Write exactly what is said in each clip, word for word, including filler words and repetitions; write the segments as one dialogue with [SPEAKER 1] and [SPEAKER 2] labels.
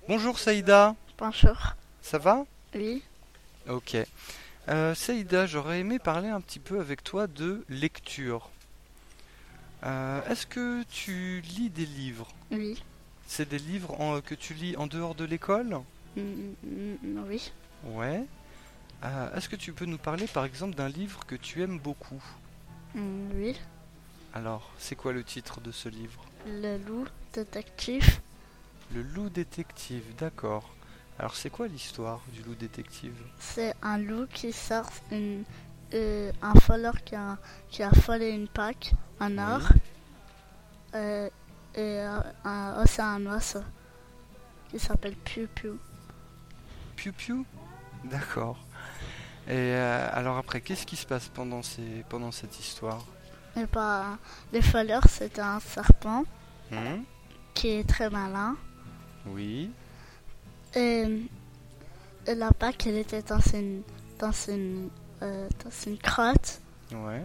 [SPEAKER 1] Bonjour Saïda,
[SPEAKER 2] Bonjour.
[SPEAKER 1] ça va?
[SPEAKER 2] Oui,
[SPEAKER 1] Ok. Euh, Saïda, j'aurais aimé parler un petit peu avec toi de lecture. Euh, est-ce que tu lis des livres?
[SPEAKER 2] oui,
[SPEAKER 1] C'est des livres en- que tu lis en dehors de l'école?
[SPEAKER 2] mm, mm, oui,
[SPEAKER 1] Ouais. Euh, est-ce que tu peux nous parler par exemple d'un livre que tu aimes beaucoup?
[SPEAKER 2] mm, oui.
[SPEAKER 1] Alors, c'est quoi le titre de ce livre?
[SPEAKER 2] Le loup détective,
[SPEAKER 1] Le loup détective, d'accord. Alors, c'est quoi l'histoire du loup détective?
[SPEAKER 2] c'est un loup qui sort une, euh, un voleur qui a, qui a volé une Pâque en or
[SPEAKER 1] Oui.
[SPEAKER 2] euh, et euh, un, aussi un oiseau qui s'appelle Piu Piu.
[SPEAKER 1] Piu Piu? D'accord. Et euh, alors après, qu'est-ce qui se passe pendant ces, pendant cette histoire?
[SPEAKER 2] Et bah, le voleur, c'était un serpent
[SPEAKER 1] Hmm.
[SPEAKER 2] qui est très malin.
[SPEAKER 1] Oui.
[SPEAKER 2] Et, et la Pâque, elle était dans une, dans une, euh, dans une grotte.
[SPEAKER 1] Ouais.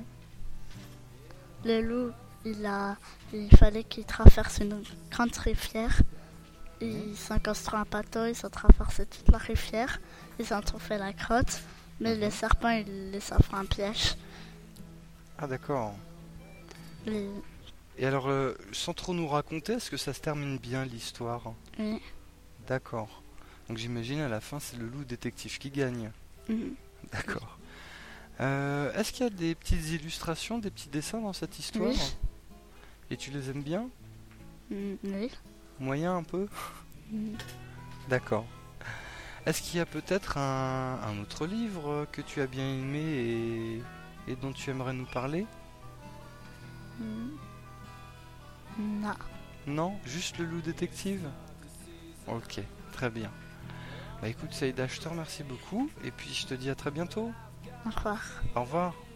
[SPEAKER 2] Le loup, il, a, il fallait qu'il traverse une grande rivière. Ils ont construit un bateau, ils ont traversé toute la rivière. Ils ont trouvé la grotte. Mais le serpent, il les a fait un piège.
[SPEAKER 1] Ah d'accord.
[SPEAKER 2] Les-
[SPEAKER 1] Et alors, euh, sans trop nous raconter, est-ce que ça se termine bien l'histoire?
[SPEAKER 2] oui.
[SPEAKER 1] D'accord. Donc j'imagine à la fin c'est le loup détective qui gagne.
[SPEAKER 2] Mhm.
[SPEAKER 1] D'accord. Euh, est-ce qu'il y a des petites illustrations, des petits dessins dans cette histoire?
[SPEAKER 2] Oui.
[SPEAKER 1] Et tu les aimes bien?
[SPEAKER 2] Mhm. Oui.
[SPEAKER 1] Moyen un peu?
[SPEAKER 2] Mhm.
[SPEAKER 1] D'accord. Est-ce qu'il y a peut-être un, un autre livre que tu as bien aimé et, et dont tu aimerais nous parler?
[SPEAKER 2] Mhm. Non.
[SPEAKER 1] Non? Juste le loup détective? Ok, très bien. Bah écoute Saïda, je te remercie beaucoup et puis je te dis à très bientôt.
[SPEAKER 2] Au revoir.
[SPEAKER 1] Au revoir.